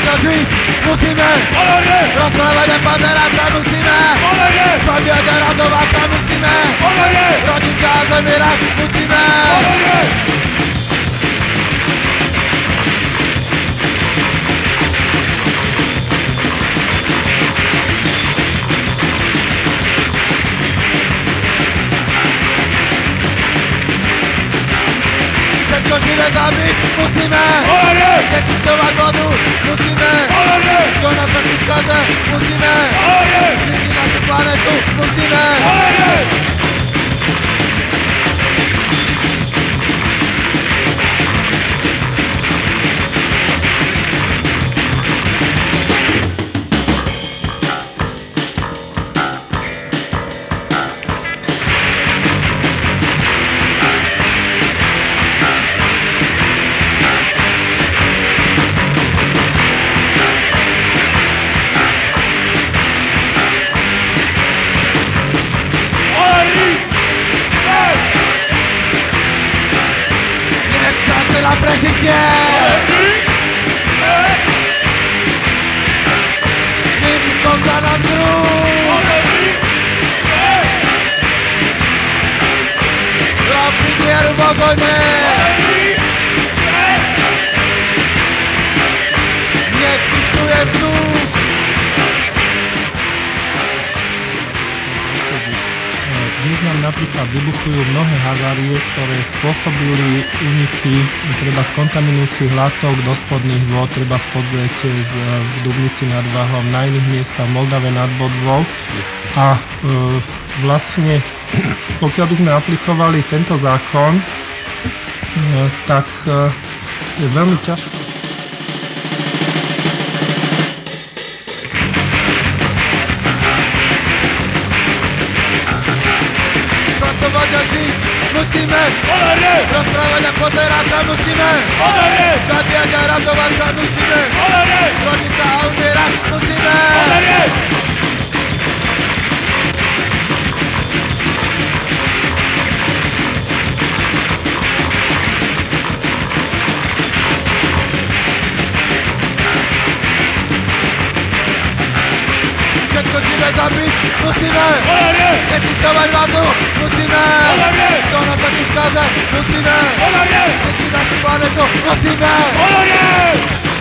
to žít musíme, rozprávať paderáka musíme, zabíjať a radováka musíme, rodinka a zemírať musíme. Všetko živé zabiť musíme, nečistovať vodu musíme, čo nám sa vyskaze musíme, zničiť našu planetu musíme. Na prežitie! Výbuchom za nám druh! Robí mieru vo vojne! Neexistuje vzduch! Dnes nám napríklad vybuchujú mnohé havárie, ktoré spôsobili úniky treba z kontaminujúcich látok do spodných vôd, treba z podzete v Dubnici nad Váhom, na iných miestach v Moldave nad Bodvou. A vlastne, pokiaľ by sme aplikovali tento zákon, tak je veľmi ťažko. Musíme, rozprávať a pozerať sa musíme, zabíjať a radovať sa musíme, rodiť sa a umierať musíme. Všetko živé zabiť musíme, nečistovať vodu musíme, čo nám sa tu skaze musíme, zničiť našu planetu musíme.